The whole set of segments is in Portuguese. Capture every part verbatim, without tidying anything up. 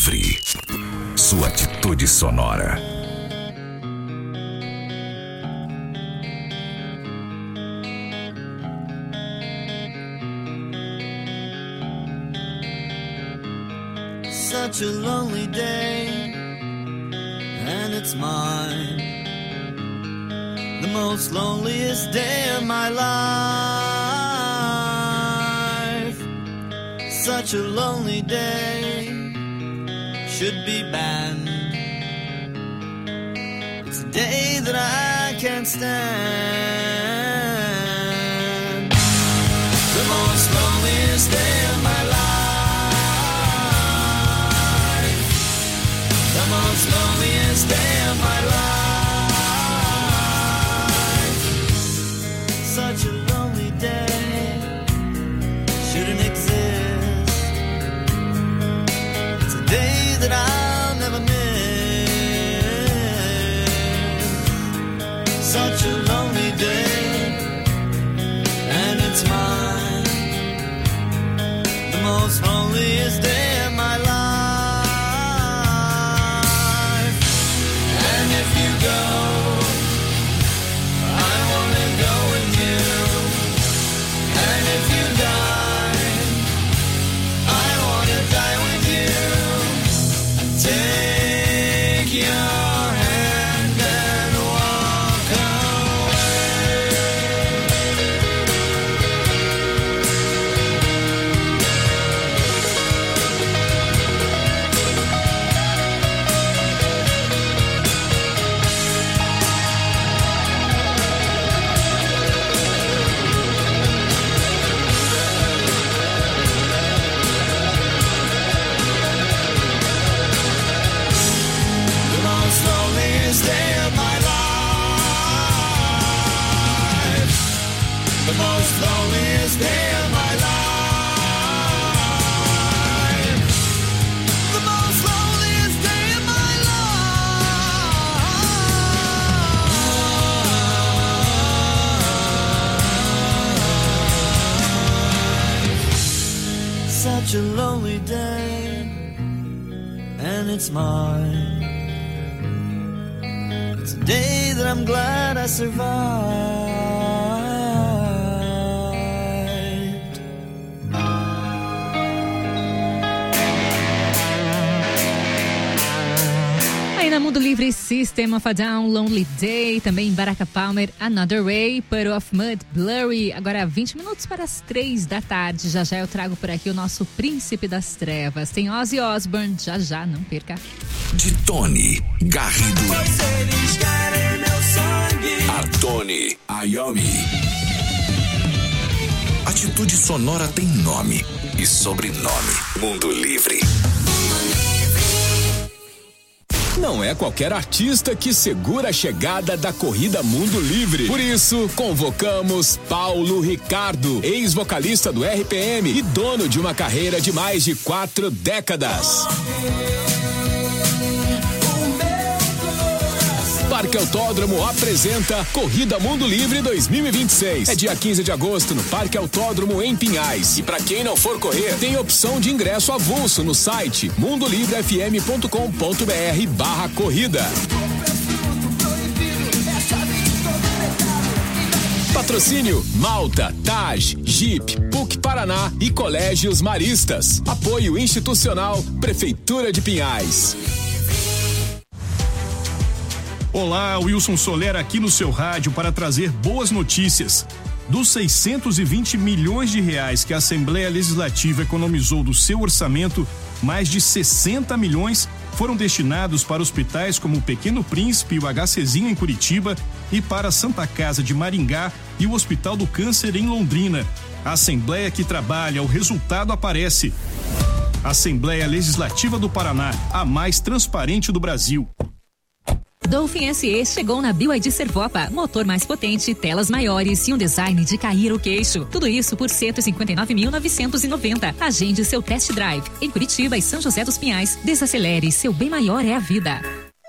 Livre. Sua atitude sonora. Such a lonely day, and it's mine. The most loneliest day of my life. Such a lonely day, should be banned. It's a day that I can't stand. The most loneliest day of my life. The most loneliest day of my life. Such a lonely day shouldn't exist. It's a day that I'll never miss. Such a lonely day, and it's mine. The most loneliest day of my life. And if you go, such a lonely day, and it's mine. It's a day that I'm glad I survived. Aí na Mundo Livre, System of a Down, Lonely Day, também Baraka Palmer, Another Way, Puddle of Mud, Blurry. Agora vinte minutos para as três da tarde. Já já eu trago por aqui o nosso Príncipe das Trevas. Tem Ozzy Osbourne, já já, não perca. De Tony Garrido. Pois eles querem meu sangue. A Tony Iommi. Atitude sonora tem nome e sobrenome. Mundo Livre. Não é qualquer artista que segura a chegada da Corrida Mundo Livre. Por isso, convocamos Paulo Ricardo, ex-vocalista do R P M e dono de uma carreira de mais de quatro décadas. Parque Autódromo apresenta Corrida Mundo Livre dois mil e vinte e seis. É dia quinze de agosto no Parque Autódromo em Pinhais. E para quem não for correr, tem opção de ingresso avulso no site mundolivrefm.com.br barra corrida. Patrocínio Malta, Taj, Jeep, P U C Paraná e Colégios Maristas. Apoio institucional Prefeitura de Pinhais. Olá, Wilson Soler aqui no seu rádio para trazer boas notícias. Dos seiscentos e vinte milhões de reais que a Assembleia Legislativa economizou do seu orçamento, mais de sessenta milhões foram destinados para hospitais como o Pequeno Príncipe e o HCzinho em Curitiba e para a Santa Casa de Maringá e o Hospital do Câncer em Londrina. A Assembleia que trabalha, o resultado aparece. Assembleia Legislativa do Paraná, a mais transparente do Brasil. Dolphin S E chegou na B Y D Servopa. Motor mais potente, telas maiores e um design de cair o queixo. Tudo isso por cento e cinquenta e nove mil novecentos e noventa. Agende seu test drive. Em Curitiba e São José dos Pinhais, desacelere, seu bem maior é a vida.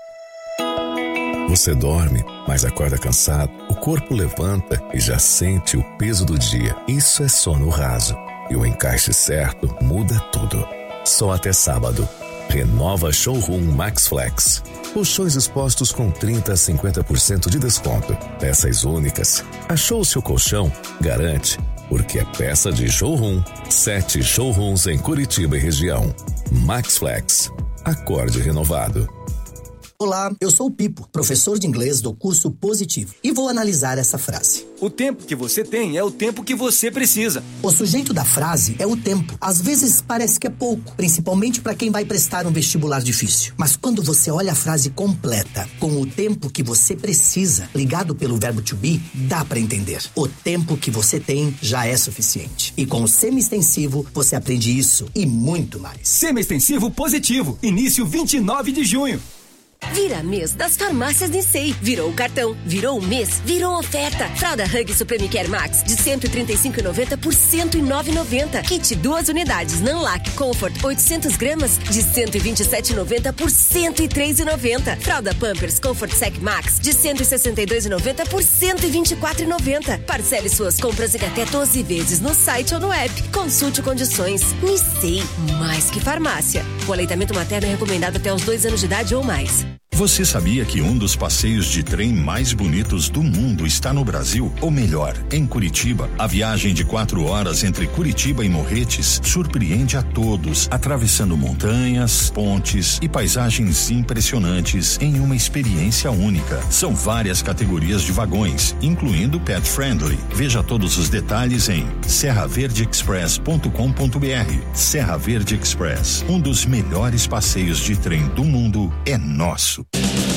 Você dorme, mas acorda cansado. O corpo levanta e já sente o peso do dia. Isso é sono raso. E o encaixe certo muda tudo. Só até sábado. Renova Showroom Max Flex. Colchões expostos com trinta a cinquenta por cento de desconto. Peças únicas. Achou o seu colchão? Garante, porque é peça de showroom. Sete showrooms em Curitiba e região. Max Flex. Acorde renovado. Olá, eu sou o Pipo, professor de inglês do curso Positivo, e vou analisar essa frase. O tempo que você tem é o tempo que você precisa. O sujeito da frase é o tempo. Às vezes parece que é pouco, principalmente para quem vai prestar um vestibular difícil. Mas quando você olha a frase completa, com o tempo que você precisa, ligado pelo verbo to be, dá para entender. O tempo que você tem já é suficiente. E com o semi-extensivo, você aprende isso e muito mais. Semi-extensivo Positivo, início vinte e nove de junho. Vira mês das farmácias Nissei. Virou o cartão, virou o mês, virou oferta. Fralda Hug Supreme Care Max de cento e trinta e cinco reais e noventa centavos por cento e nove reais e noventa centavos. Kit duas unidades Nanlac Comfort oitocentas gramas de cento e vinte e sete reais e noventa centavos por cento e três reais e noventa centavos. Fralda Pampers Comfort Sec Max de cento e sessenta e dois reais e noventa centavos por cento e vinte e quatro reais e noventa centavos. Parcele suas compras em até doze vezes no site ou no app. Consulte condições. Nissei, mais que farmácia. O aleitamento materno é recomendado até os dois anos de idade ou mais. Você sabia que um dos passeios de trem mais bonitos do mundo está no Brasil? Ou melhor, em Curitiba. A viagem de quatro horas entre Curitiba e Morretes surpreende a todos, atravessando montanhas, pontes e paisagens impressionantes em uma experiência única. São várias categorias de vagões, incluindo pet friendly. Veja todos os detalhes em serra verde express ponto com ponto br. Serra Verde Express, um dos melhores passeios de trem do mundo, é nosso.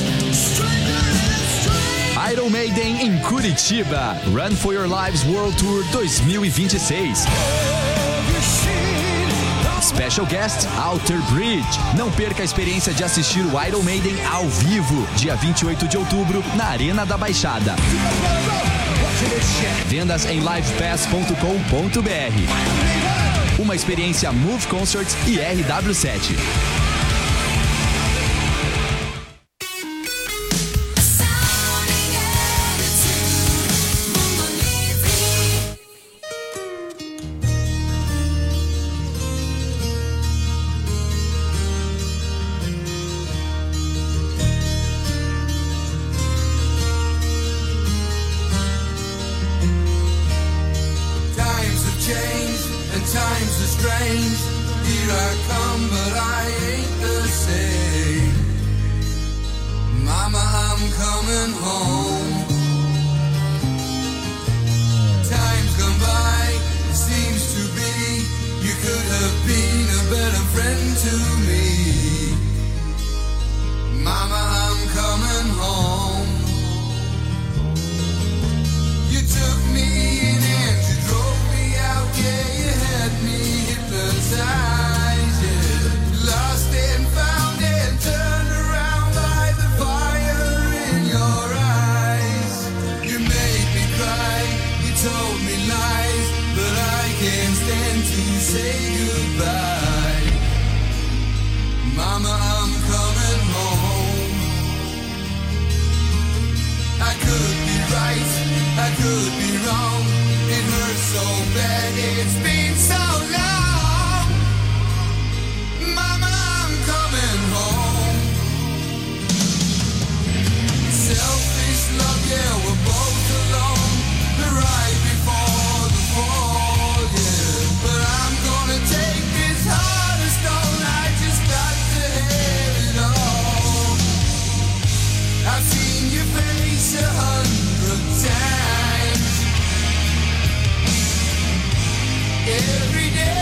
Iron Maiden em Curitiba. Run for Your Lives World Tour dois mil e vinte e seis. Special Guest Outer Bridge. Não perca a experiência de assistir o Iron Maiden ao vivo, dia vinte e oito de outubro, na Arena da Baixada. Vendas em live pass ponto com ponto br. Uma experiência Move Concerts e R W sete. Every day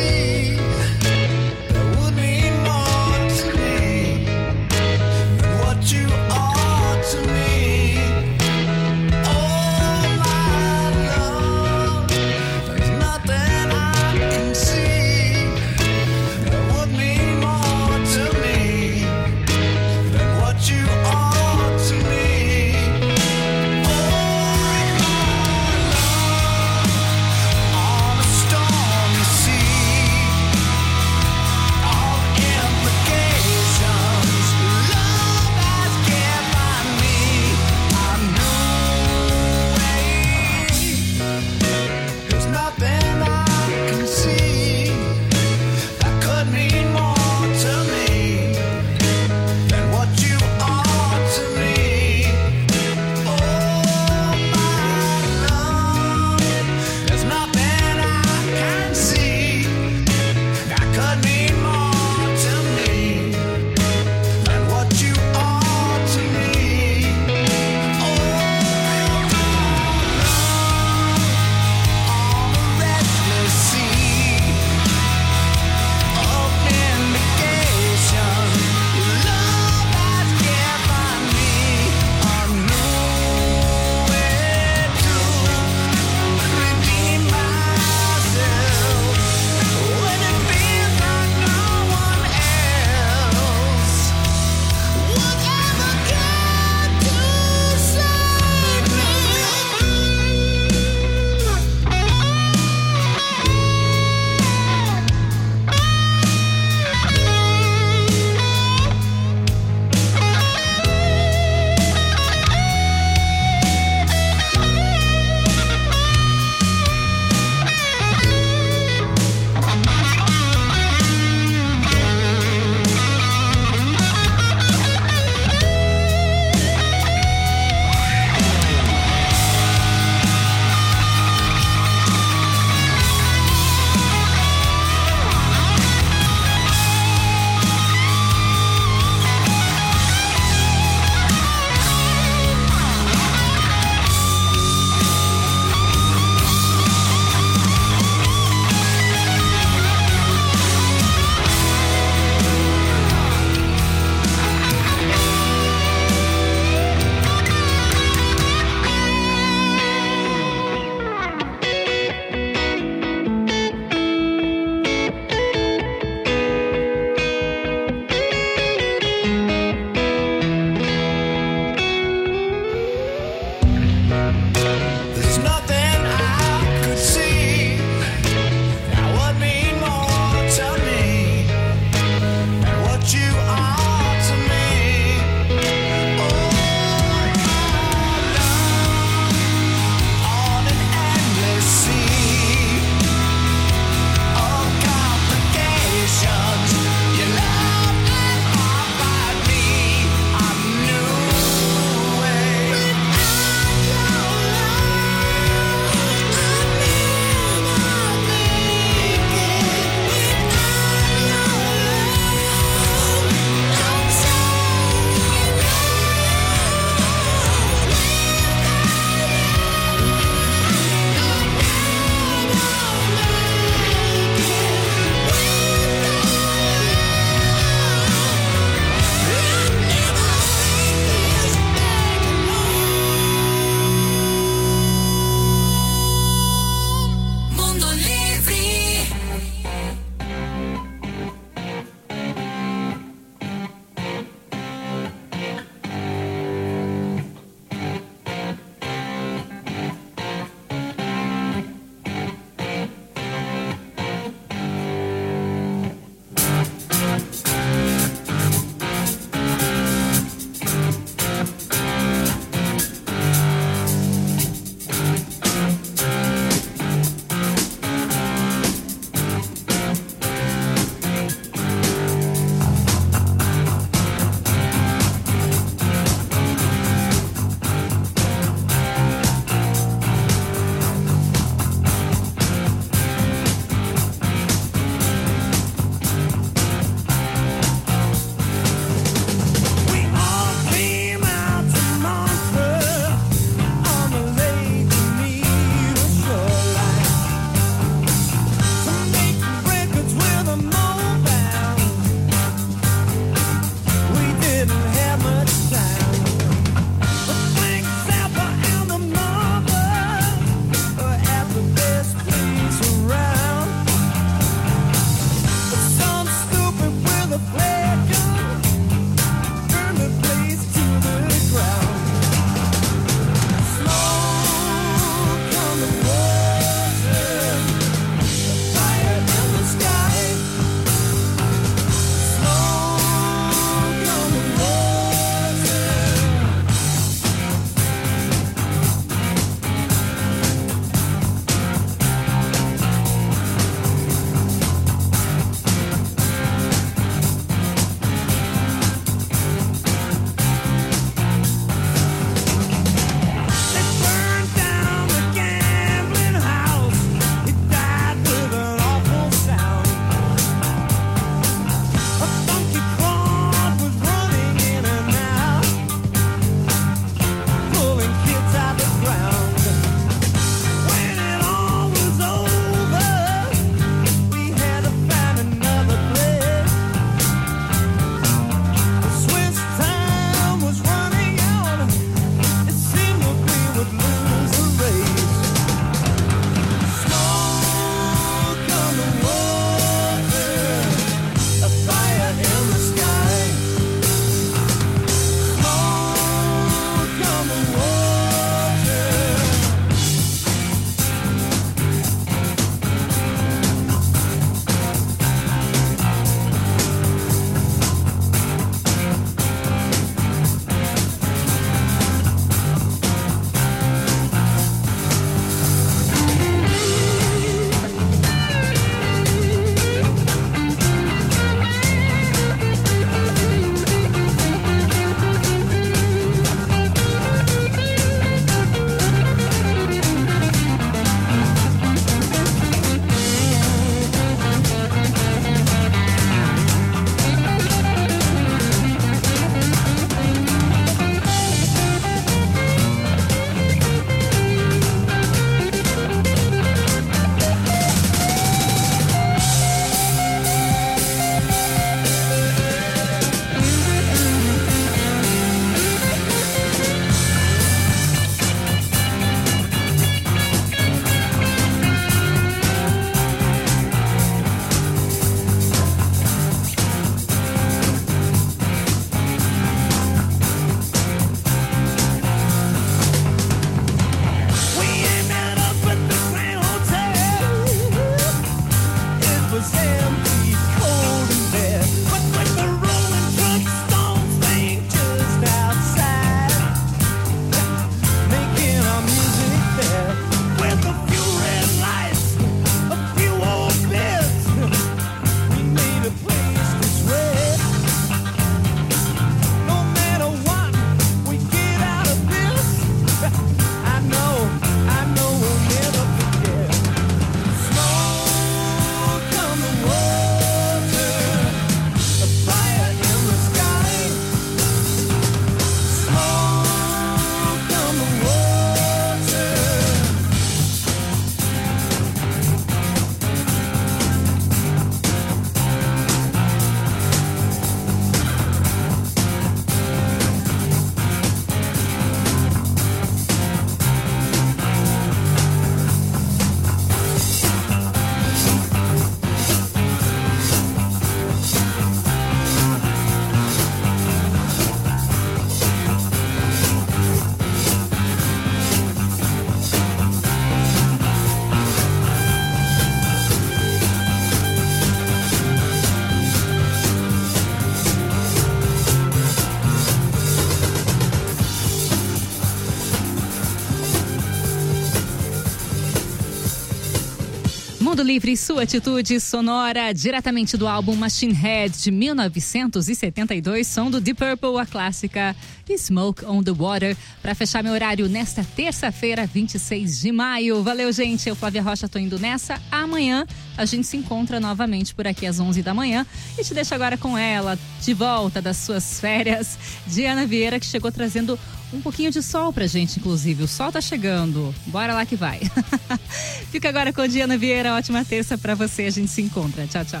Mundo Livre, sua atitude sonora, diretamente do álbum Machine Head de mil novecentos e setenta e dois, som do Deep Purple, a clássica Smoke on the Water, para fechar meu horário nesta terça-feira, vinte e seis de maio. Valeu, gente, eu, Flávia Rocha, tô indo nessa. Amanhã a gente se encontra novamente por aqui às onze da manhã e te deixo agora com ela, de volta das suas férias, Diana Vieira, que chegou trazendo um pouquinho de sol pra gente, inclusive. O sol tá chegando. Bora lá que vai. Fica agora com a Diana Vieira. Ótima terça pra você. A gente se encontra. Tchau, tchau.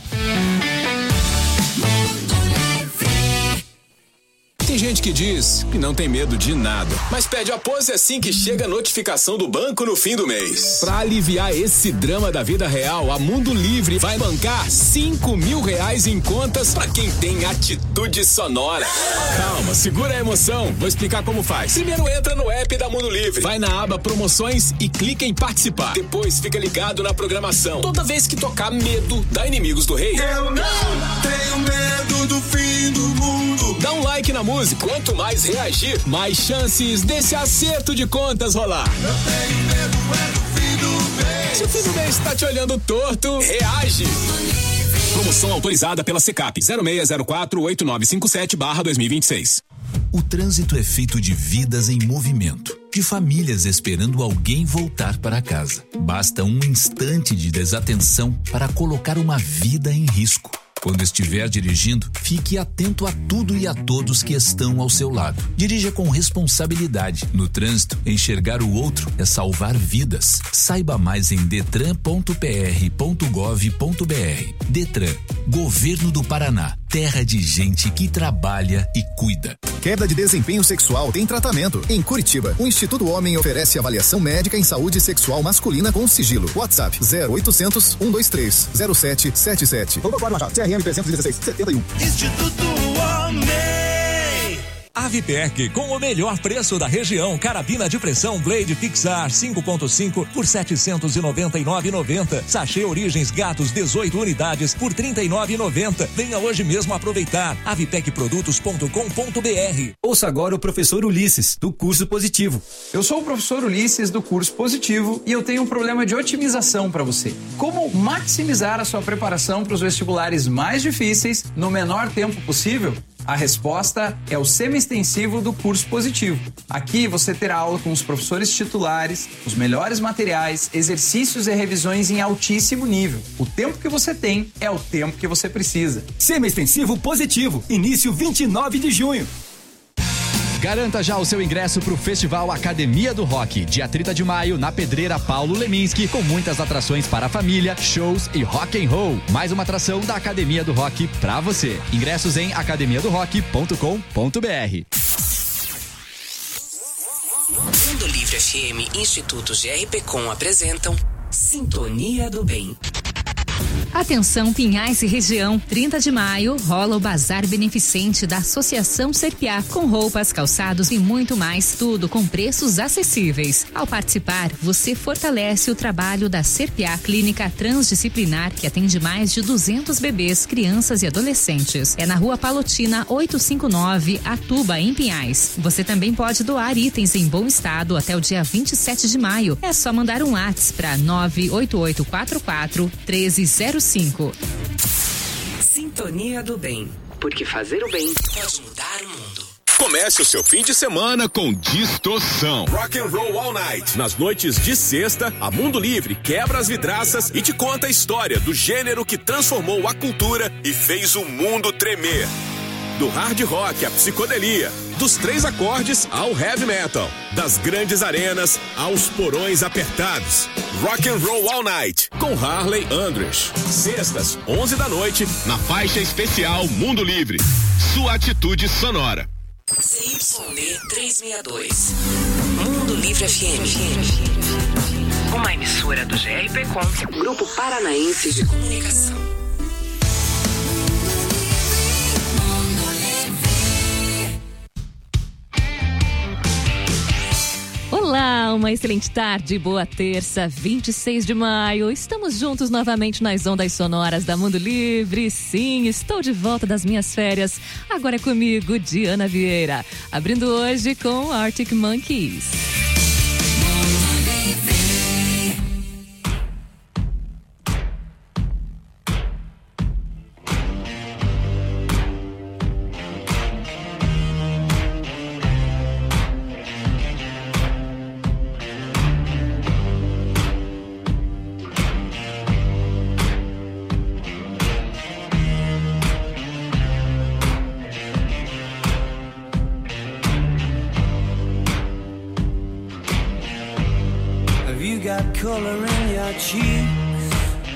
Tem gente que diz que não tem medo de nada, mas pede apoio assim que chega a notificação do banco no fim do mês. Pra aliviar esse drama da vida real, a Mundo Livre vai bancar cinco mil reais em contas pra quem tem atitude sonora. Calma, segura a emoção. Vou explicar como faz. Primeiro entra no app da Mundo Livre, vai na aba promoções e clica em participar. Depois fica ligado na programação. Toda vez que tocar Medo da Inimigos do Rei, eu não tenho medo do fim do mundo. Dá um like na música. Quanto mais reagir, mais chances desse acerto de contas rolar. Eu tenho medo é do fim do mês. Se o fim do mês tá te olhando torto, reage. Promoção autorizada pela Secap zero seis zero quatro oito nove cinco sete barra dois mil e vinte e seis. O trânsito é feito de vidas em movimento, de famílias esperando alguém voltar para casa. Basta um instante de desatenção para colocar uma vida em risco. Quando estiver dirigindo, fique atento a tudo e a todos que estão ao seu lado. Dirija com responsabilidade. No trânsito, enxergar o outro é salvar vidas. Saiba mais em detran ponto p r ponto gov ponto b r. Detran, Governo do Paraná. Terra de gente que trabalha e cuida. Queda de desempenho sexual tem tratamento. Em Curitiba, o Instituto Homem oferece avaliação médica em saúde sexual masculina com sigilo. WhatsApp zero oitocentos, um dois três, zero sete sete sete. C R M trezentos e dezesseis, setenta e um. Instituto Homem. Avipec, com o melhor preço da região. Carabina de pressão Blade Fixar cinco ponto cinco por setecentos e noventa e nove reais e noventa centavos. Sachê Origens Gatos dezoito unidades por trinta e nove reais e noventa centavos. Venha hoje mesmo aproveitar. avipec produtos ponto com ponto b r. Ouça agora o professor Ulisses, do curso Positivo. Eu sou o professor Ulisses, do curso Positivo, e eu tenho um problema de otimização para você. Como maximizar a sua preparação para os vestibulares mais difíceis no menor tempo possível? A resposta é o semi-extensivo do curso Positivo. Aqui você terá aula com os professores titulares, os melhores materiais, exercícios e revisões em altíssimo nível. O tempo que você tem é o tempo que você precisa. Semi-extensivo Positivo, início vinte e nove de junho. Garanta já o seu ingresso para o Festival Academia do Rock, dia trinta de maio, na Pedreira Paulo Leminski, com muitas atrações para a família, shows e rock and roll. Mais uma atração da Academia do Rock para você. Ingressos em academia do rock ponto com ponto b r. Mundo Livre F M e Instituto G R P Com apresentam Sintonia do Bem. Atenção Pinhais e região, trinta de maio rola o Bazar Beneficente da Associação Serpiá, com roupas, calçados e muito mais, tudo com preços acessíveis. Ao participar, você fortalece o trabalho da Serpiá Clínica Transdisciplinar, que atende mais de duzentos bebês, crianças e adolescentes. É na Rua Palotina oitocentos e cinquenta e nove, Atuba, em Pinhais. Você também pode doar itens em bom estado até o dia vinte e sete de maio. É só mandar um WhatsApp para nove oito oito quatro quatro um três zero cinco. Sintonia do Bem, porque fazer o bem pode mudar o mundo. Comece o seu fim de semana com Distorção. Rock and Roll All Night. Nas noites de sexta, a Mundo Livre quebra as vidraças e te conta a história do gênero que transformou a cultura e fez o mundo tremer. Do hard rock à psicodelia, dos três acordes ao heavy metal, das grandes arenas aos porões apertados. Rock and Roll All Night, com Harley Andress. Sextas, onze da noite, na faixa especial Mundo Livre. Sua atitude sonora. C Y D trezentos e sessenta e dois. Mundo Livre F M. Uma emissora do G R P Com, Grupo Paranaense de Comunicação. Olá, uma excelente tarde, boa terça, vinte e seis de maio. Estamos juntos novamente nas ondas sonoras da Mundo Livre. Sim, estou de volta das minhas férias. Agora é comigo, Diana Vieira. Abrindo hoje com Arctic Monkeys. color in your cheeks?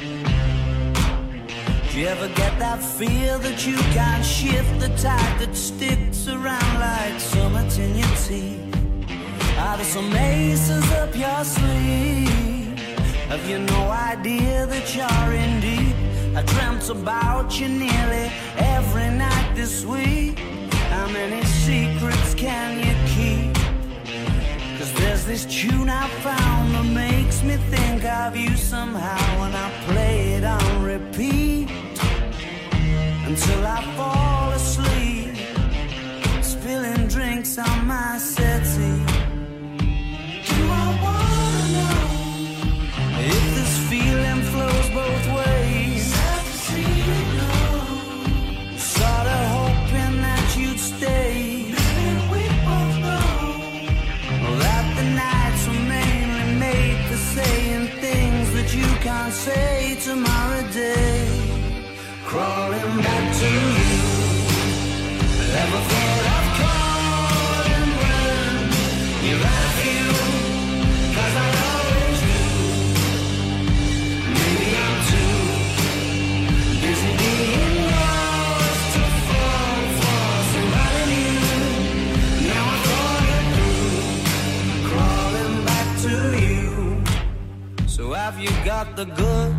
Do you ever get that feel that you can't shift, the tide that sticks around like summits in your teeth? Are there some aces up your sleeve? Have you no idea that you're in deep? I dreamt about you nearly every night this week. How many secrets can you keep? Cause there's this tune I found that makes me think of you somehow, and I play it on repeat until I fall asleep, spilling drinks on my settee. Do I wanna know if this feeling flows both ways? Sad to see you go. Sorta hoping that you'd stay. Baby, we both know that the nights were mainly made for saying things that you can't say tomorrow day. Crawling back to you. Ever thought of calling when you're out of you? Cause I always do. Maybe I'm too busy being lost to fall for somebody new. Now I thought it through. Crawling back to you. So have you got the goods?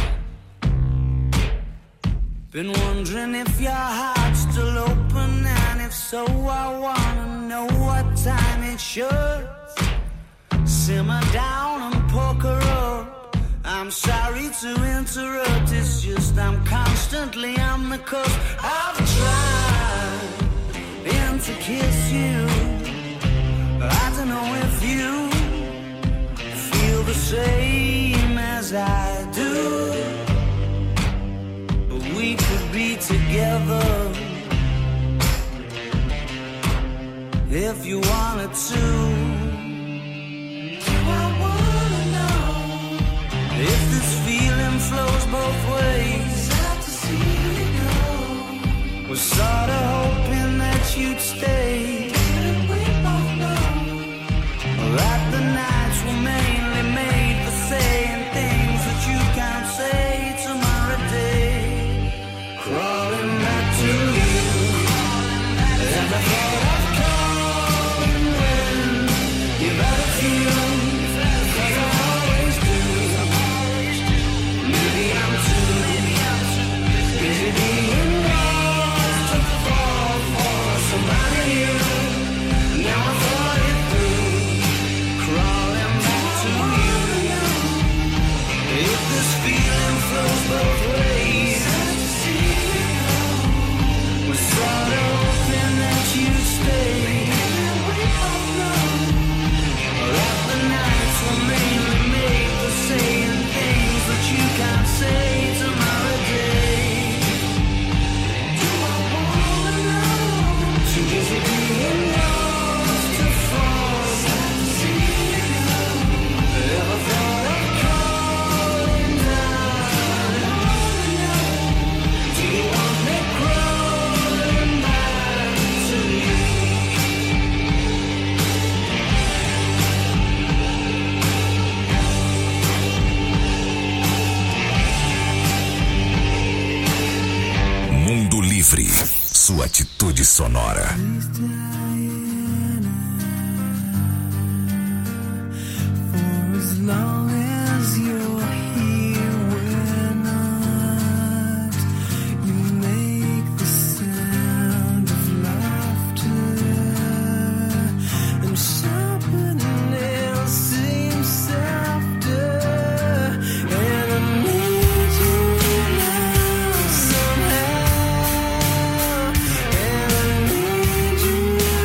Been wondering if your heart's still open, and if so, I wanna know what time it should. Simmer down and poker up. I'm sorry to interrupt, it's just I'm constantly on the cusp. I've tried been to kiss you. I don't know if you feel the same as I do. We could be together if you wanted to. Do I wanna know if this feeling flows both ways? Sad to see you go. Was sorta hoping that you'd stay. And we both know that the nights were mainly made for saying things that you can't say tomorrow day. Crawling back to you. Ever thought of calling when you're out of you? Cause I always do. Maybe I'm too busy being lost to fall for somebody new. Now I thought it through. Crawling back to you. If this feeling flows both ways, sorta hoping that you'd stay. We both know that the nights were mainly made for saying things that you can't say tomorrow day. Do I wanna know? Too busy being lost to fall. Sad to see you go. Ever thought of calling down? Do you want me crawling? Mundo Livre, sua atitude sonora. For as long as you're here, we're not. You make the sound of laughter, and sharper nails seem softer. And I need you now somehow, and I need you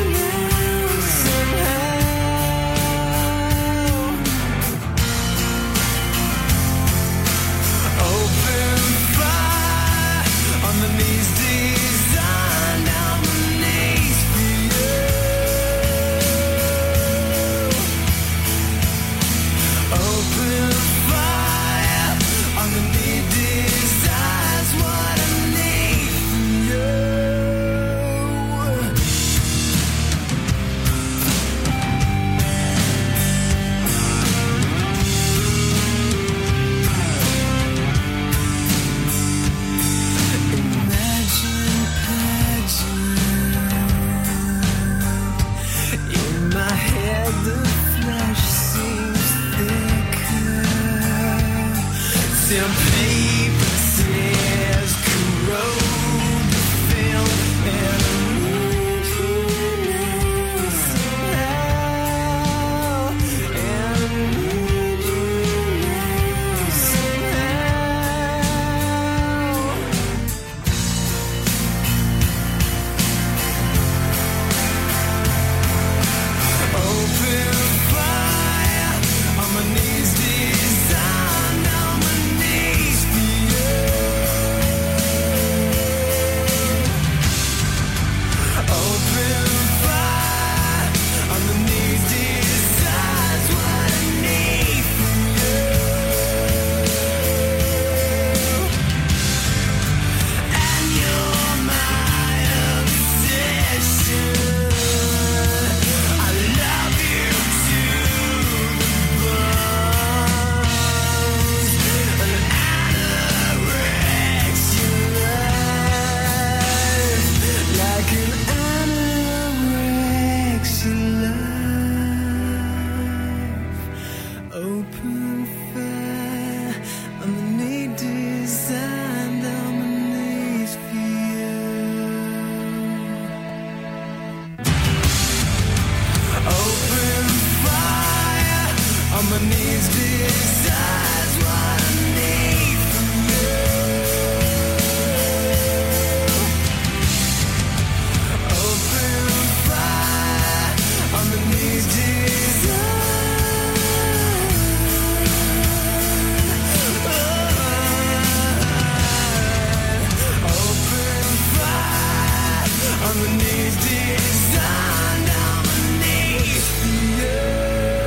underneath this underneath you.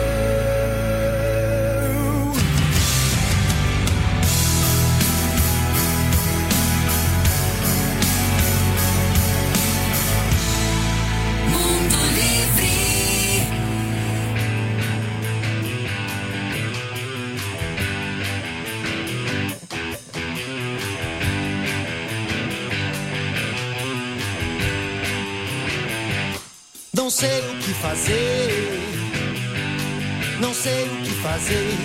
Não sei o que fazer, não sei o que fazer.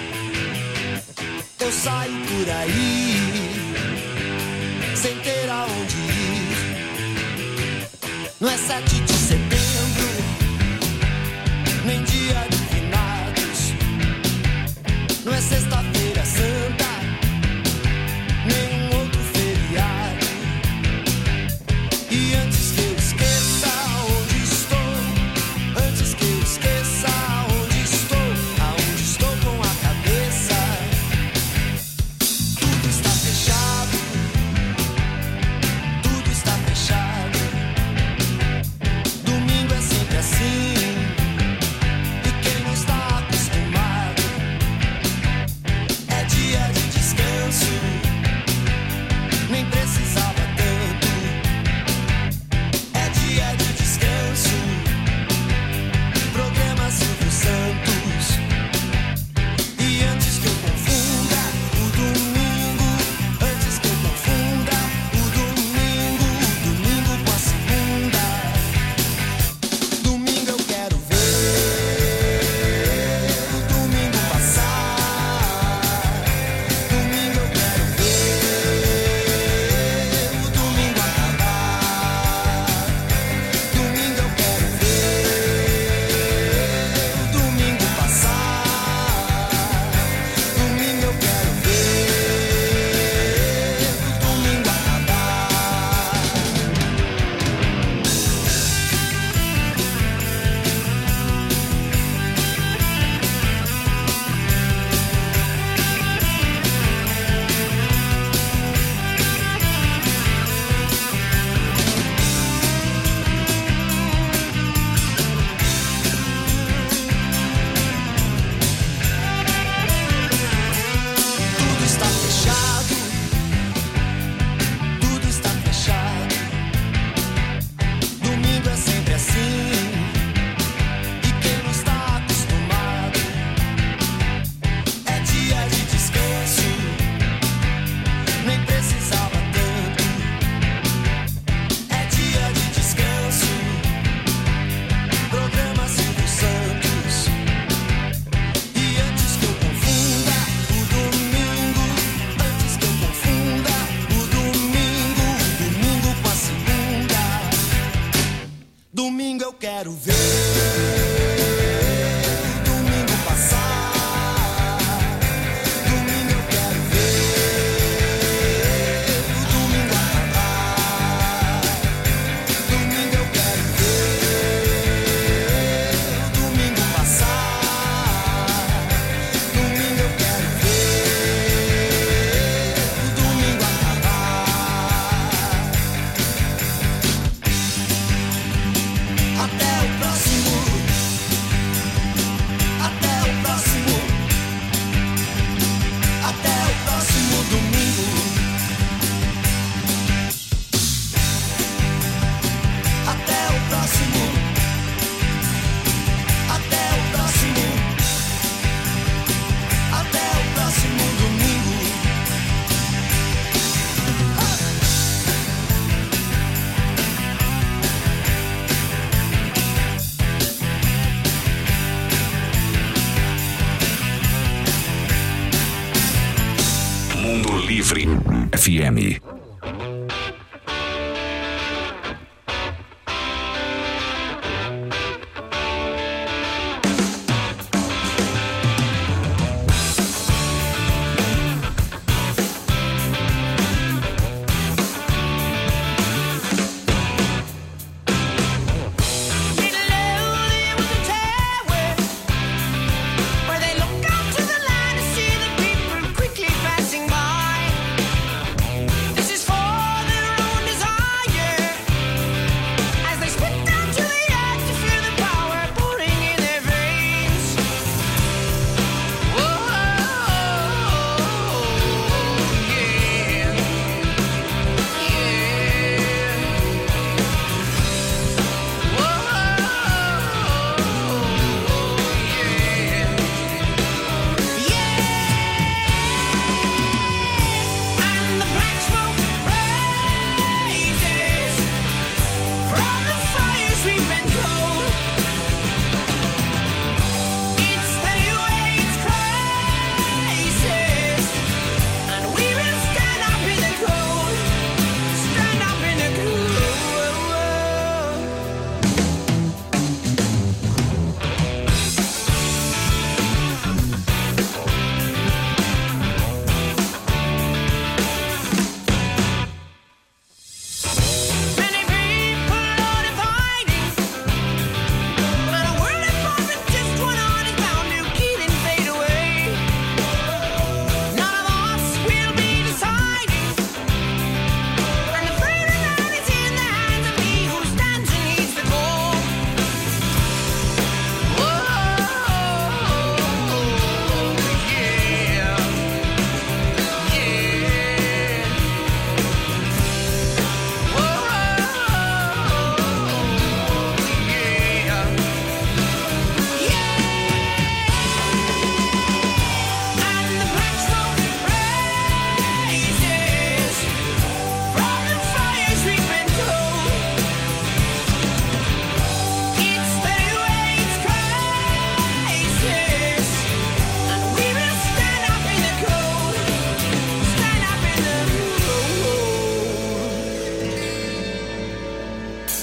Eu saio por aí, sem ter aonde ir. Não é sete de setembro, nem dia de finados. Não é sexta-feira santa, nem um outro feriado. E antes que eu esqueça onde estou, antes que eu esqueça onde estou, aonde estou com a cabeça, tudo está fechado, tudo está fechado. Domingo é sempre assim, e quem não está acostumado, é dia de descanso, nem precisava tanto. É dia de descanso, programa Silvio Santos. E antes que eu confunda o domingo, antes que eu confunda o domingo, o domingo com a segunda. Domingo eu quero ver o domingo passar. Domingo eu quero ver o domingo acabar. Domingo eu quero ver o domingo passar. Domingo eu quero ver o domingo acabar. Tudo está fechado, tudo está fechado. Domingo é sempre assim, e quem não está acostumado, é dia de descanso, nem precisava tanto. É dia de descanso, programa Silvio Santos. E antes que eu confunda o domingo, antes que eu confunda o domingo, o domingo com a segunda. Domingo eu quero ver o domingo passar. Domingo eu quero ver o domingo acabar. Domingo eu quero ver o domingo passar. Domingo eu quero ver o domingo acabar. Até o próximo, até o próximo, até o próximo domingo. Até o próximo, até o próximo, até o próximo domingo. Mundo Livre F M. This is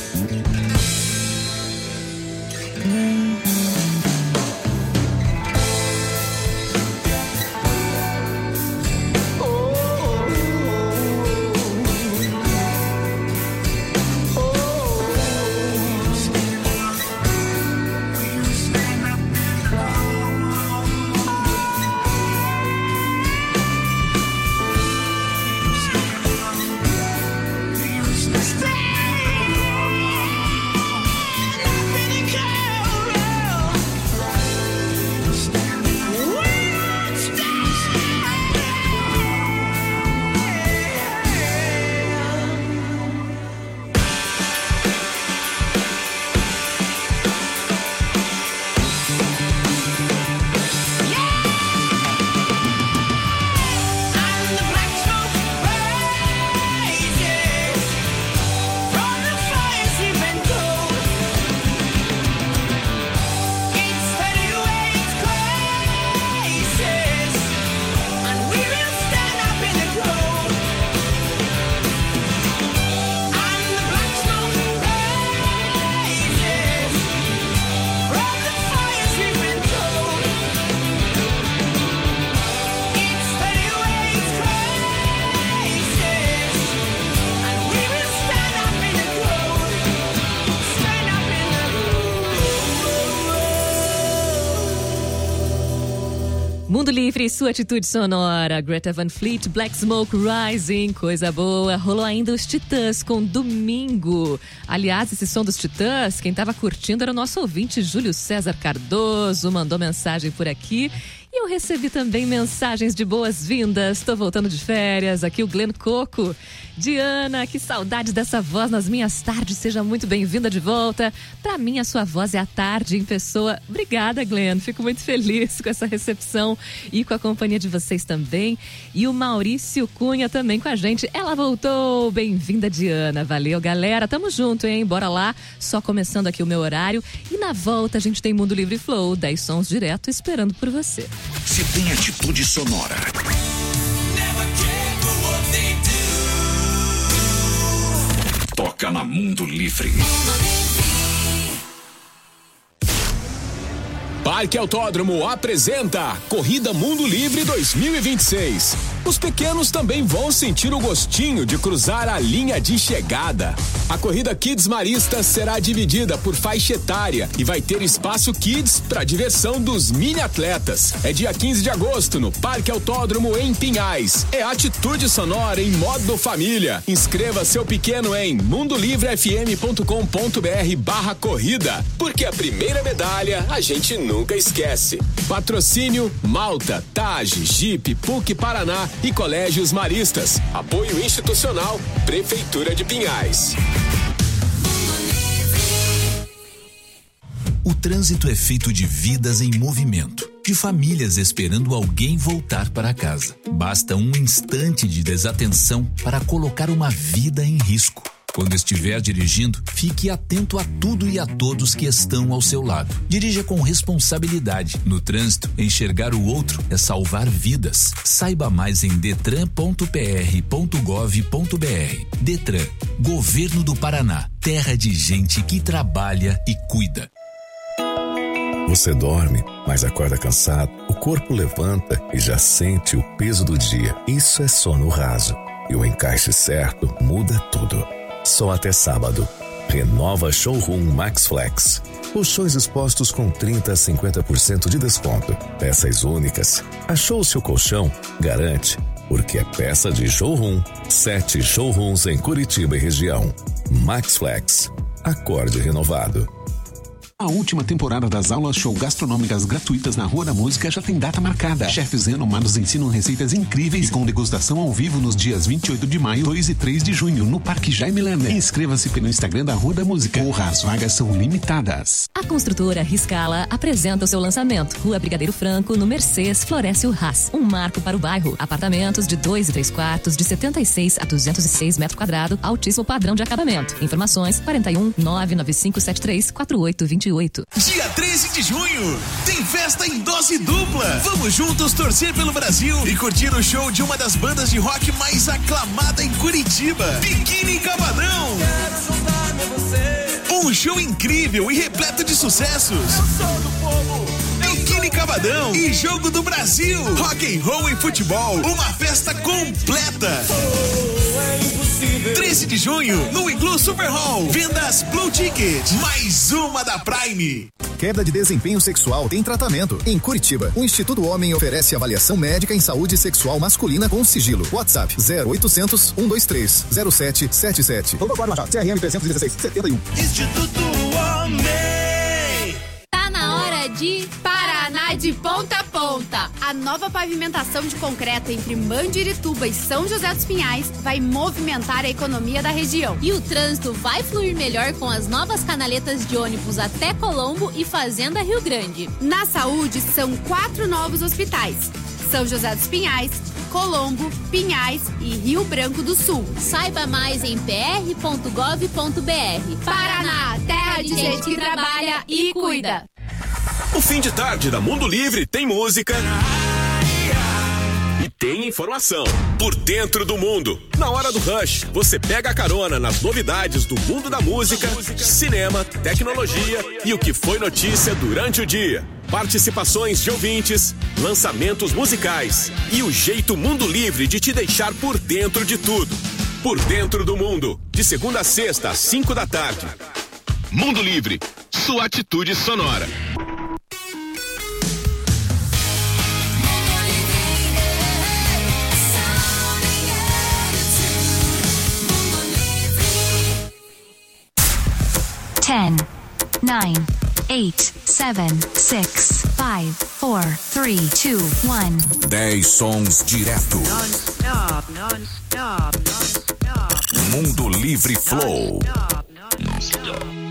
Mundo Livre, sua atitude sonora. Greta Van Fleet, Black Smoke Rising, coisa boa. Rolou ainda os Titãs com Domingo. Aliás, esse som dos Titãs, quem tava curtindo era o nosso ouvinte Júlio César Cardoso, mandou mensagem por aqui. E eu recebi também mensagens de boas-vindas. Tô voltando de férias. Aqui o Glenn Coco. Diana, que saudades dessa voz nas minhas tardes. Seja muito bem-vinda de volta. Pra mim, a sua voz é a tarde em pessoa. Obrigada, Glenn. Fico muito feliz com essa recepção e com a companhia de vocês também. E o Maurício Cunha também com a gente. Ela voltou. Bem-vinda, Diana. Valeu, galera. Tamo junto, hein? Bora lá. Só começando aqui o meu horário. E na volta a gente tem Mundo Livre Flow. dez sons direto esperando por você. Se tem atitude sonora. Toca na Mundo Livre. Parque Autódromo apresenta Corrida Mundo Livre dois mil e vinte e seis. Os pequenos também vão sentir o gostinho de cruzar a linha de chegada. A corrida Kids Marista será dividida por faixa etária e vai ter espaço Kids para diversão dos mini atletas. É dia quinze de agosto no Parque Autódromo em Pinhais. É atitude sonora em modo família. Inscreva seu pequeno em mundolivrefm.com.br barra corrida, porque a primeira medalha a gente nunca esquece. Patrocínio Malta, Tage, Jeep, P U C Paraná e Colégios Maristas. Apoio institucional Prefeitura de Pinhais. O trânsito é feito de vidas em movimento, de famílias esperando alguém voltar para casa. Basta um instante de desatenção para colocar uma vida em risco. Quando estiver dirigindo, fique atento a tudo e a todos que estão ao seu lado. Dirija com responsabilidade. No trânsito, enxergar o outro é salvar vidas. Saiba mais em detran ponto p r ponto gov ponto b r. Detran, Governo do Paraná, terra de gente que trabalha e cuida. Você dorme, mas acorda cansado, o corpo levanta e já sente o peso do dia. Isso é sono raso. E o encaixe certo muda tudo. Só até sábado. Renova Showroom Max Flex. Colchões expostos com trinta a cinquenta por cento de desconto. Peças únicas. Achou o seu colchão? Garante. Porque é peça de showroom. Sete showrooms em Curitiba e região. Max Flex. Acorde renovado. A última temporada das aulas show gastronômicas gratuitas na Rua da Música já tem data marcada. Chefes renomados ensinam receitas incríveis e com degustação ao vivo nos dias vinte e oito de maio, dois e três de junho, no Parque Jaime Lerner. Inscreva-se pelo Instagram da Rua da Música. Porra, as vagas são limitadas. A construtora Riscala apresenta o seu lançamento. Rua Brigadeiro Franco, no Mercês, Floresce o Haas. Um marco para o bairro. Apartamentos de dois e três quartos, de setenta e seis a duzentos e seis metros quadrados, altíssimo padrão de acabamento. Informações quarenta e um, nove nove cinco sete três, quatro oito dois oito. Dia treze de junho, tem festa em dose dupla. Vamos juntos torcer pelo Brasil e curtir o show de uma das bandas de rock mais aclamada em Curitiba, Biquíni Cavadão. Quero juntar-me a você. com um show incrível e repleto de sucessos. Eu sou do povo. Biquíni Cavadão e Jogo do Brasil. Rock and Roll e futebol. Uma festa completa. treze de junho, no Iglu Super Hall. Vendas Blue Ticket. Mais uma da Prime. Queda de desempenho sexual tem tratamento. Em Curitiba, o Instituto Homem oferece avaliação médica em saúde sexual masculina com sigilo. WhatsApp zero oitocentos, cento e vinte e três, zero sete sete sete. Protocolo Machado, C R M trezentos e dezesseis, setenta e um. Instituto Homem. Tá na hora de Paraná de Ponta a Ponta. A nova pavimentação de concreto entre Mandirituba e São José dos Pinhais vai movimentar a economia da região. E o trânsito vai fluir melhor com as novas canaletas de ônibus até Colombo e Fazenda Rio Grande. Na saúde, são quatro novos hospitais: São José dos Pinhais, Colombo, Pinhais e Rio Branco do Sul. Saiba mais em p r ponto gov ponto b r. Paraná, terra de gente que trabalha e cuida. O fim de tarde da Mundo Livre tem música e tem informação. Por dentro do mundo. Na hora do Rush, você pega a carona nas novidades do mundo da música, cinema, tecnologia e o que foi notícia durante o dia. Participações de ouvintes, lançamentos musicais e o jeito Mundo Livre de te deixar por dentro de tudo. Por dentro do mundo, de segunda a sexta às cinco da tarde. Mundo Livre, sua atitude sonora. ten, nine, eight, seven, six, five, four, three, two, one. dez sons direto. Non-stop, non-stop, non-stop. Mundo Livre Flow. Non-stop, non-stop.